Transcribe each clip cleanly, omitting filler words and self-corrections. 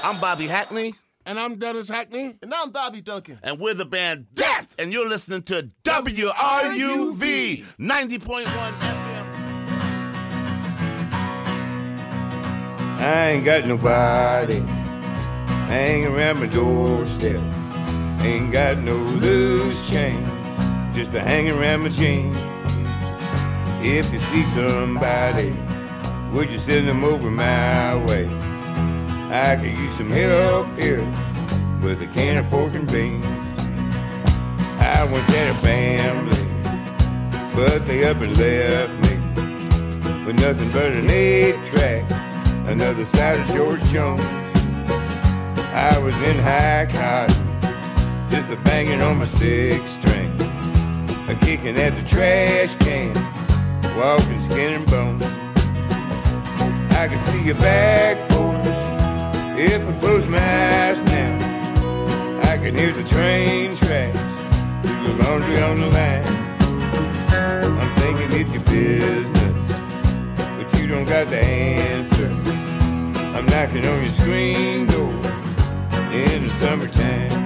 I'm Bobby Hackney. And I'm Dennis Hackney. And I'm Bobby Duncan. And we're the band Death. And you're listening to WRUV 90.1 FM. I ain't got nobody hanging around my doorstep. Ain't got no loose change, just a hanging around my jeans. If you see somebody, would you send them over my way? I could use some help here with a can of pork and beans. I once had a family, but they up and left me with nothing but an 8-track, another side of George Jones. I was in high cotton, just a banging on my 6-string, a kicking at the trash can, walking skin and bone. I could see your back porch if I close my eyes now. I can hear the train tracks through the laundry on the line. I'm thinking it's your business, but you don't got the answer. I'm knocking on your screen door in the summertime.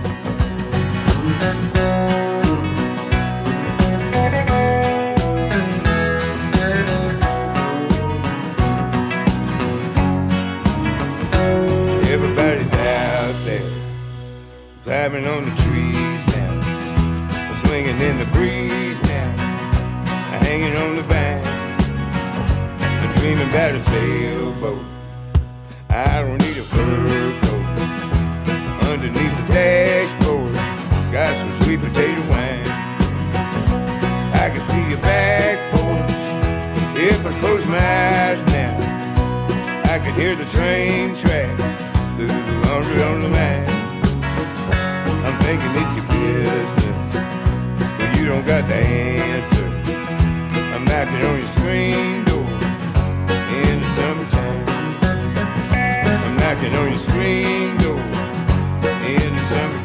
Everybody's out there, climbing on the trees now, swinging in the breeze now, hanging on the vine. I'm dreaming about a sailboat. I don't need a fur coat. Underneath the dashboard, got some sweet potato wine. I can see your back porch if I close my eyes now. I can hear the train tracks through the laundry on the line. I'm thinking it's your business, but you don't got the answer. I'm knocking on your screen door in the summertime. I'm knocking on your screen door in the summertime.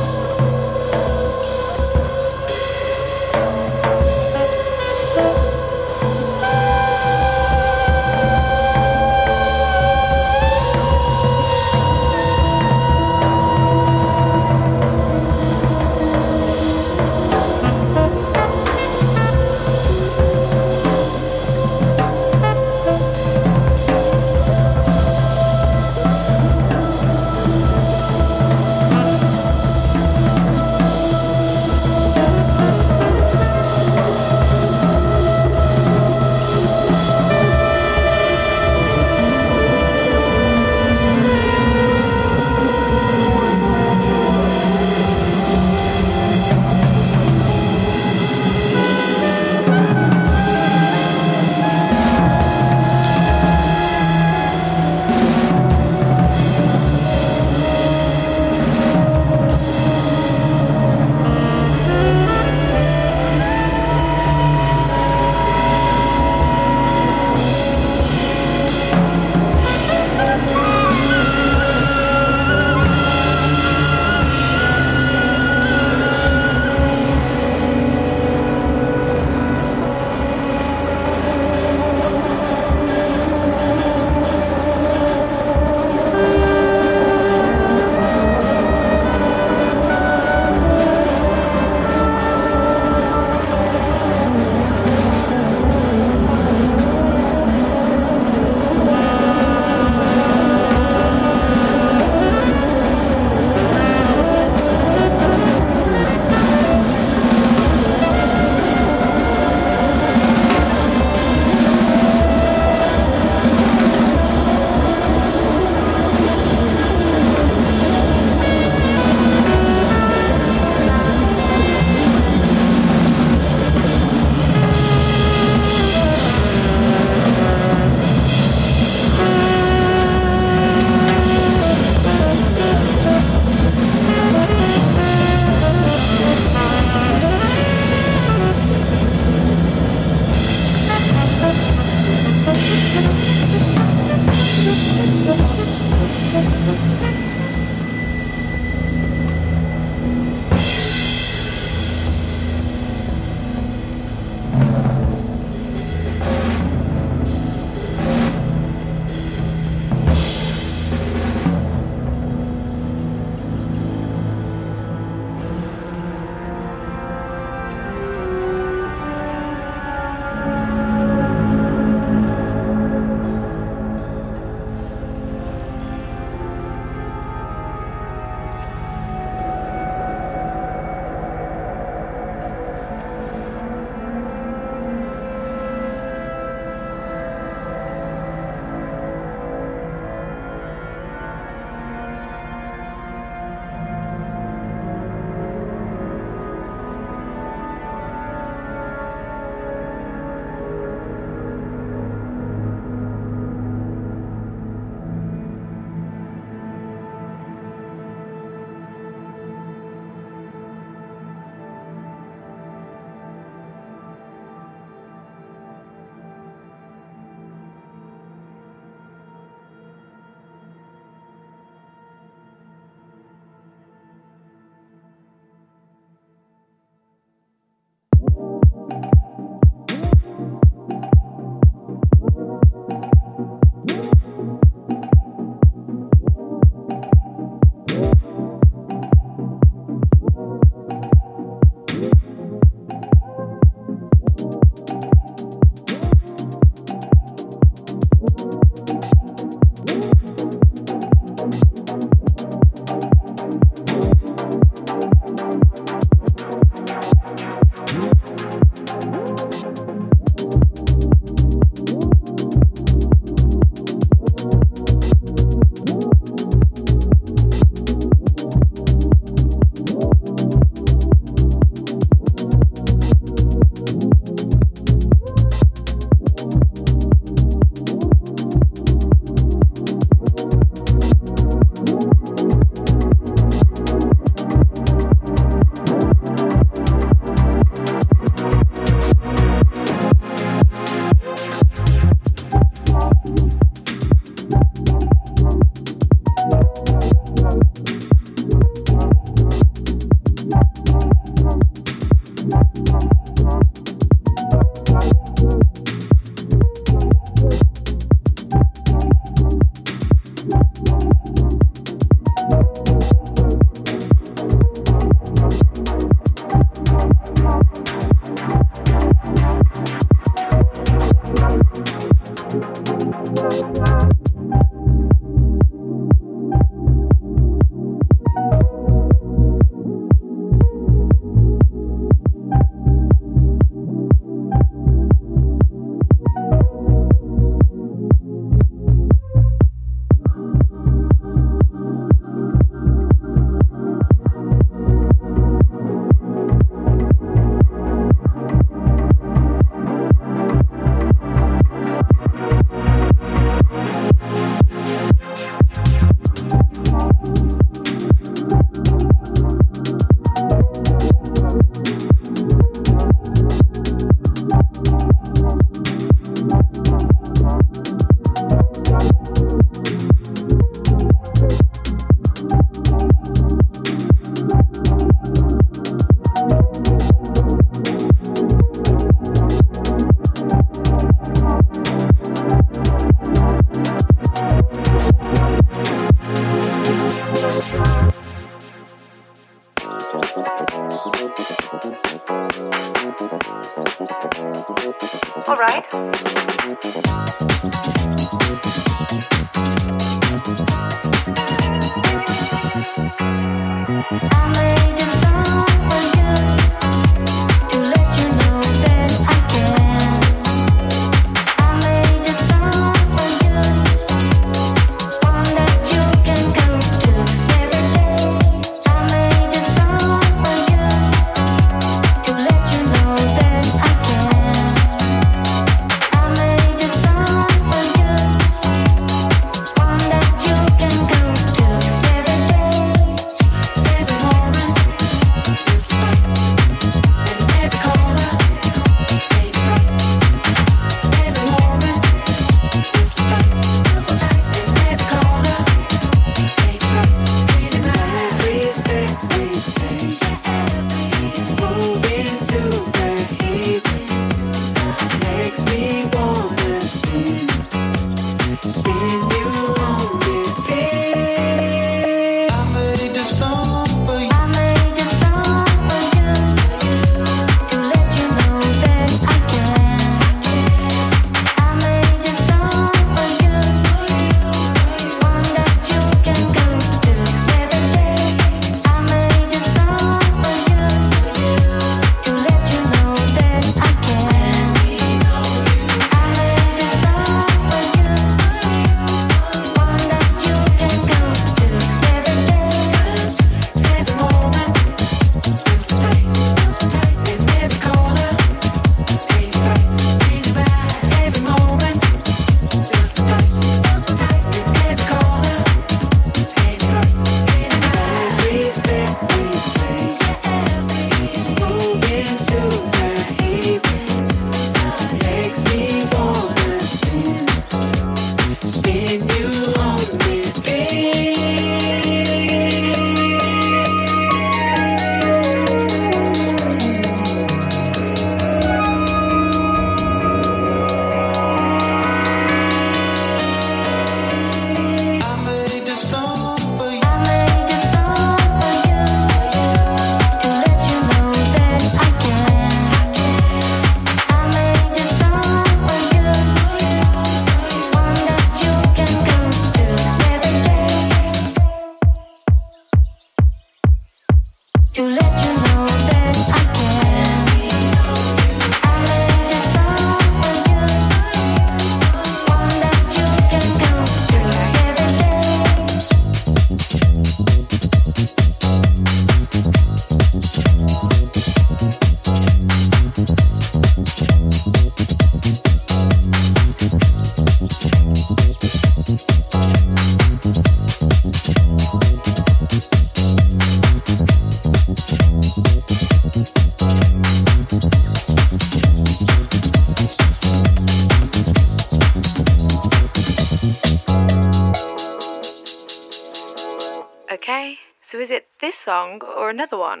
Okay, so is it this song or another one?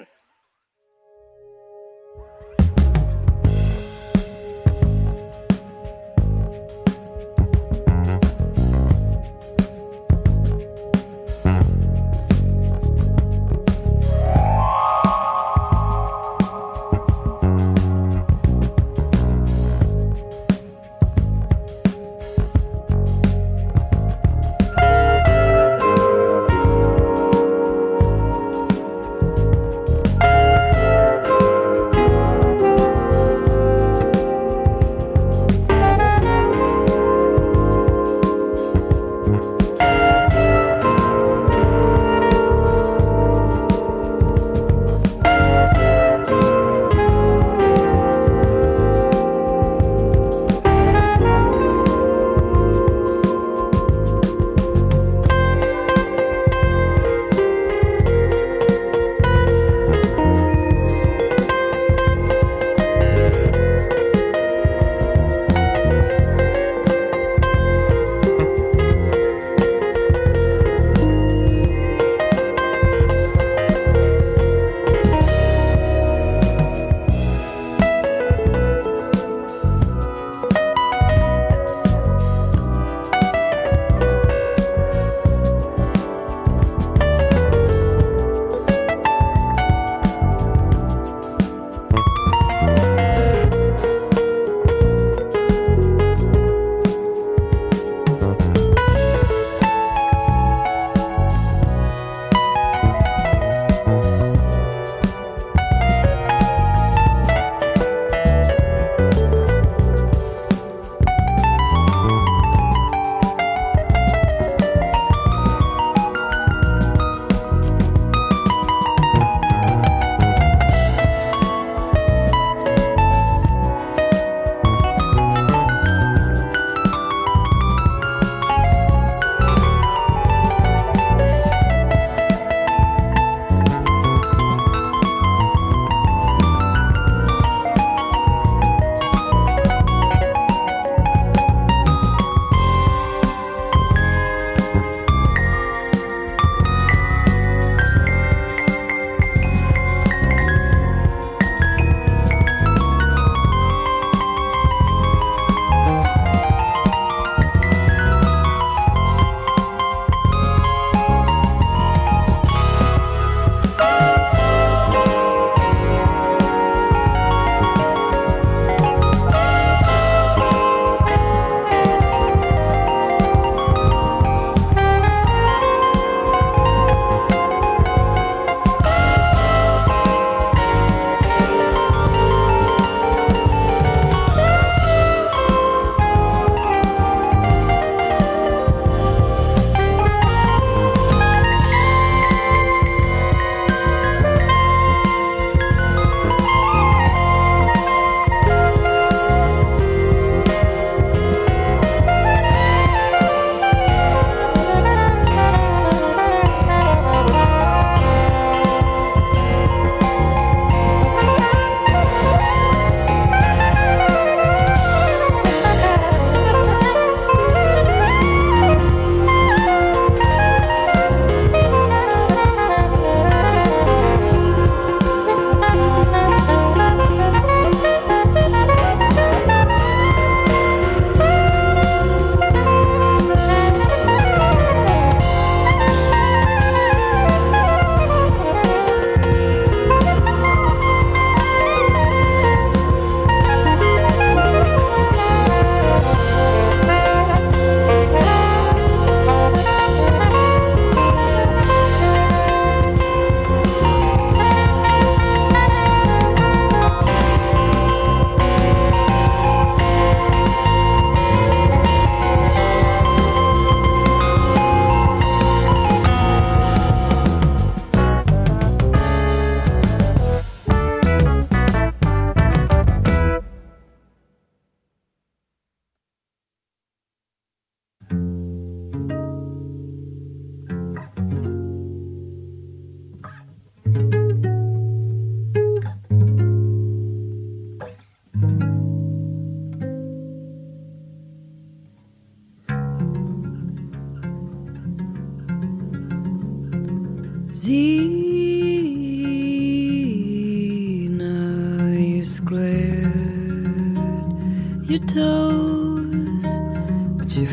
Now you squared your toes, but your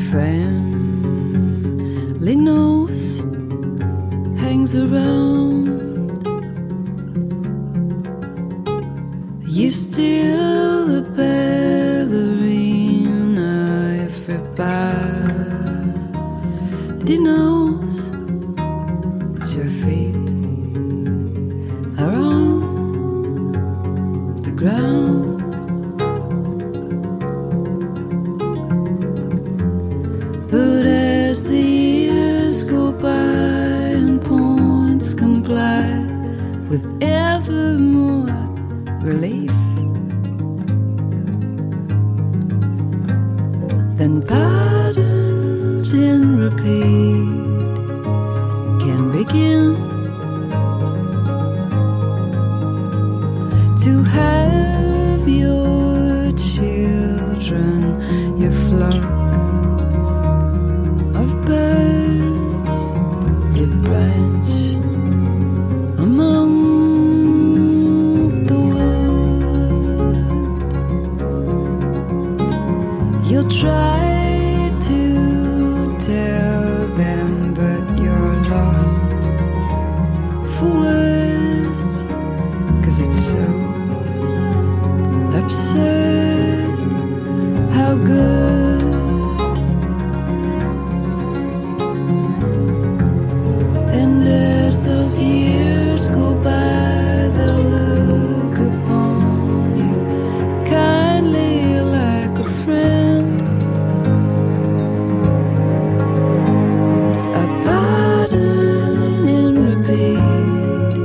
family nose hangs around. You still a ballerina, everybody knows that your feet are on the ground. But as the years go by and points comply with ever more relief, then patterns in repeat can begin to have your children, your flock of birds, your branch among the wood. You'll try to tell them, but you're lost for words, 'cause it's so absurd how good. And as those years go by, they'll look upon you kindly like a friend. A pattern in repeat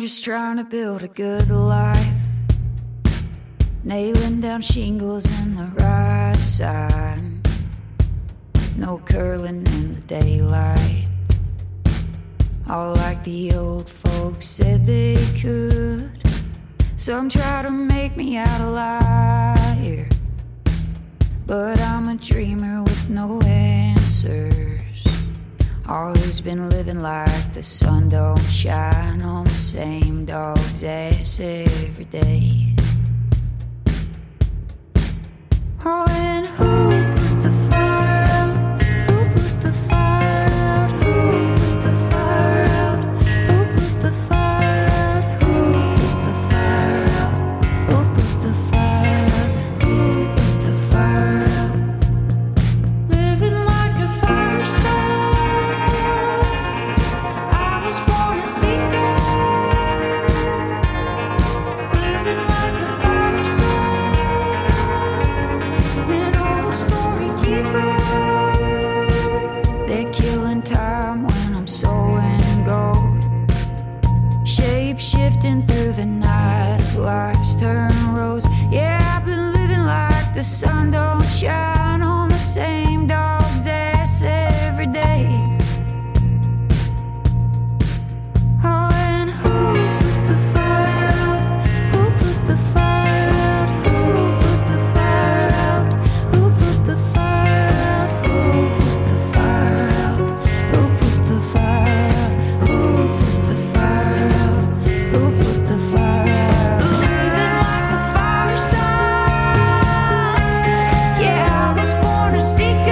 just trying to build a good life, nailing down shingles in the right side, no curling in the daylight, all like the old folks said they could. Some try to make me out a liar, but I'm a dreamer with no answers. All who's been living like the sun don't shine on the same dog's ass every day. Oh, and who put the fire out? Who put the fire out? Who put the fire out? Who put the fire out? Who put the fire out? Who put the fire out? Who put the fire out? Living like a fire star, I was born to see that. Living like a fire star, an old storykeeper. They're killing time when I'm sowing gold, shape-shifting through the night of life's turn roads. Yeah, I've been living like the sun don't shine on the same dog's ass every day. Oh, and who put the fire out? Who put the fire out? Who put the fire out? Who put the fire out? Who put the fire out? Who put the fire out? Who put the fire out? Who put the fire out? Living like a fire sign. Yeah, I was born to seek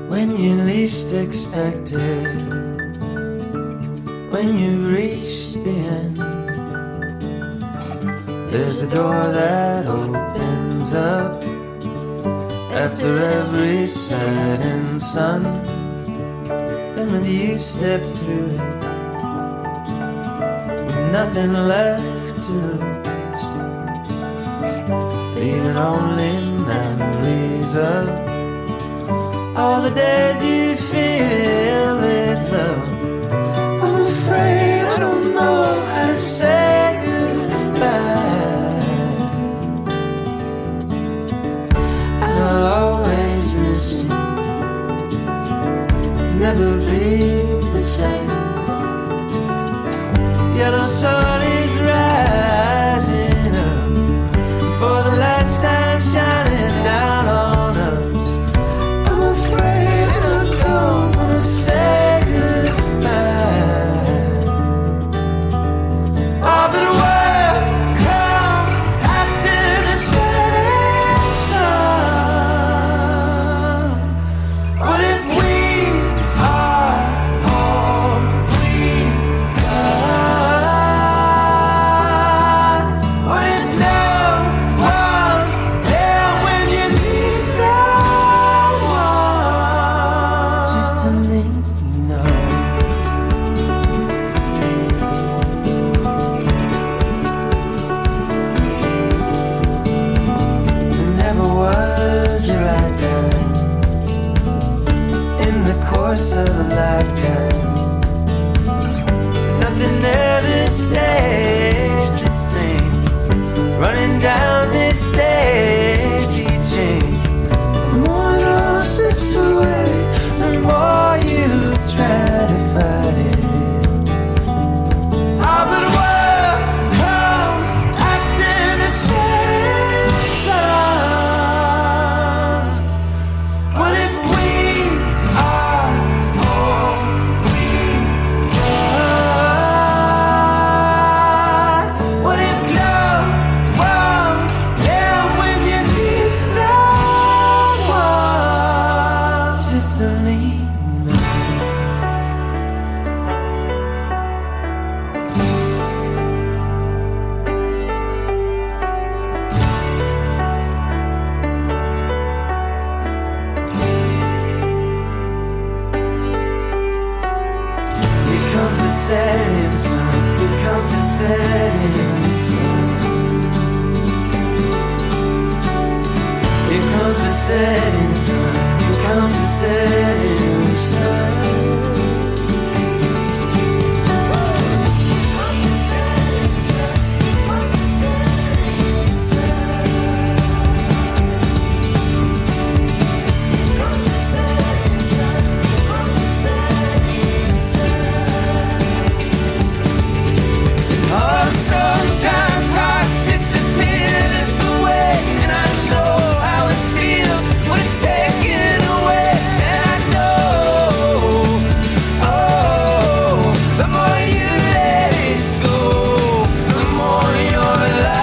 when you least expect it, when you've reached the end. There's a door that opens up after every setting sun, and when you step through it with nothing left to lose, leaving only memories of all the days you feel with love. I'm afraid I don't know how to say goodbye. I'll always miss you, never be the same. Yellow sun is rising up for the last time, shining down on us. I'm afraid and I don't wanna say goodbye. Oh, but what comes after the setting sun? What if we are all we got? What if no one's there when you need someone? Just to make you know. There never was a right time in the course of a lifetime. Nothing ever stays the same. Running down this daisy chain. The more it all slips away, the more you try to fight it. Oh, but what comes after the setting sun? What if we are all we got? What if no one's there when you need someone? Just to lean on. Here comes the setting sun. Here comes the setting sun. Here comes the setting sun. Here comes the setting sun. Oh, sometimes hearts disappear this way, and I know how it feels when it's taken away. And I know, oh, the more you let it go, the more you're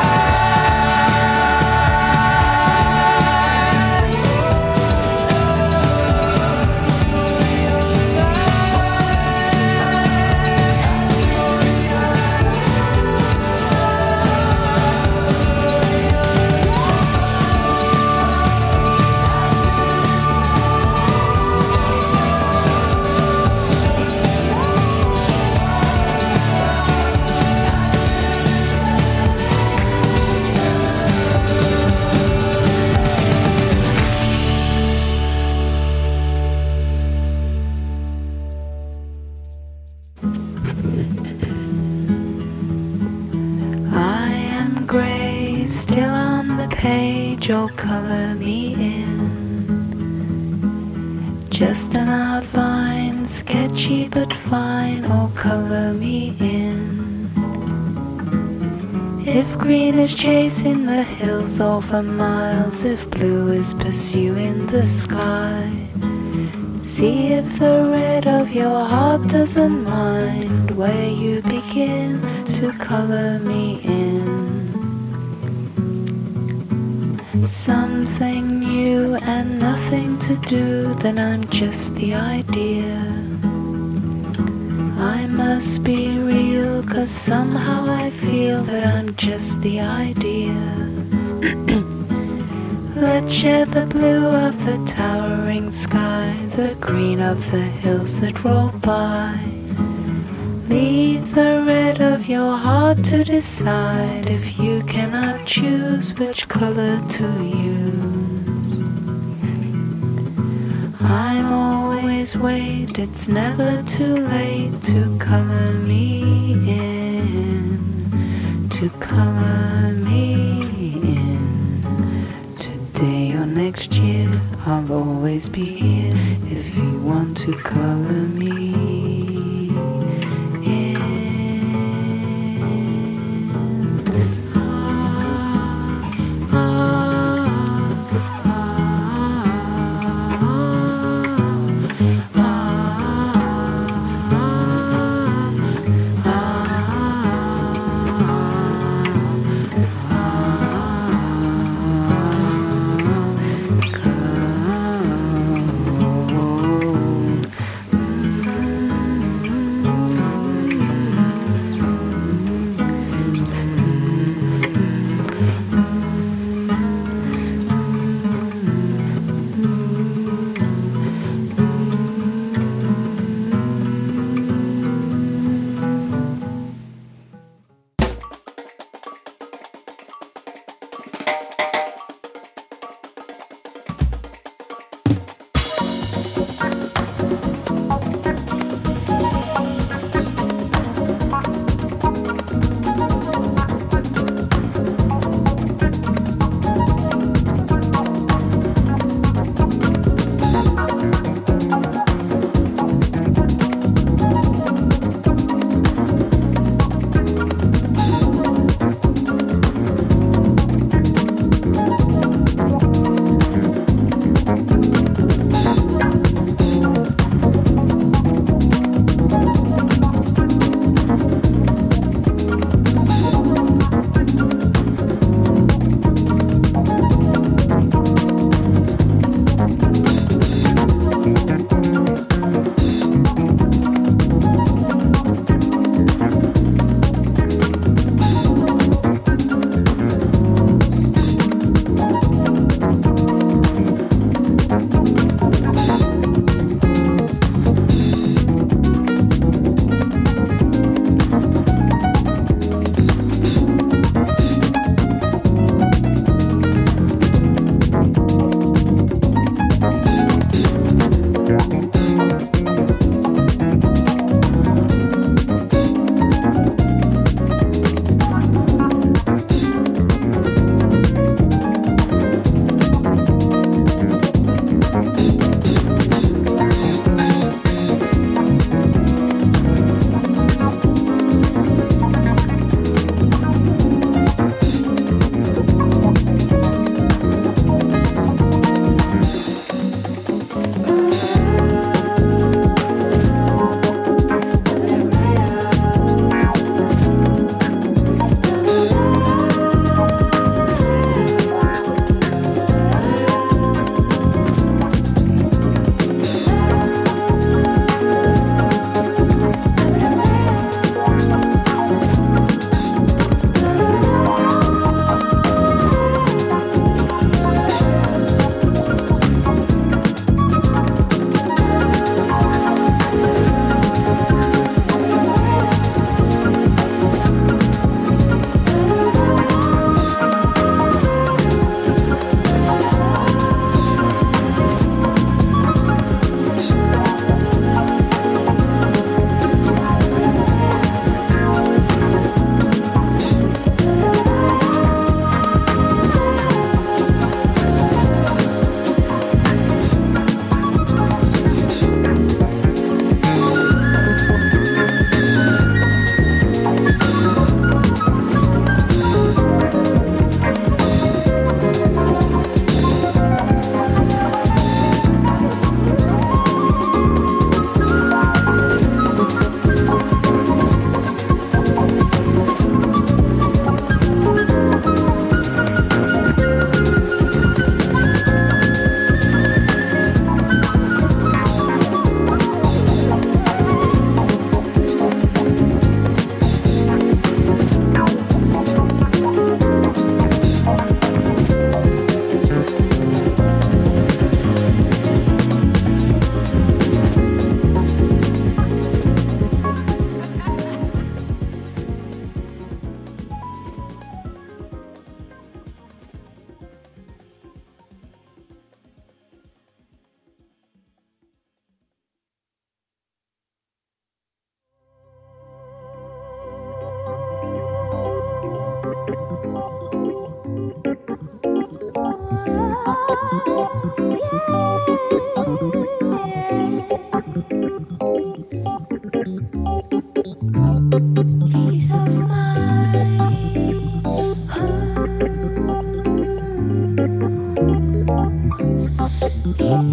I am grey, still on the page, oh colour me in. Just an outline, sketchy but fine, oh colour me in. If green is chasing the hills over miles, if blue is pursuing the sky, see if the red of your heart doesn't mind where you begin to colour me in. something new and nothing to do, then I'm just the idea. I must be real, 'cause somehow I feel that I'm just the idea. Let's share the blue of the towering sky, the green of the hills that roll by. Leave the red of your heart to decide if you cannot choose which color to use. I'm always wait, it's never too late to color me in, to color me in. Today or next year, I'll always be here if you want to color me in.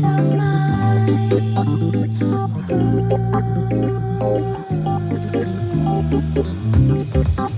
of mine.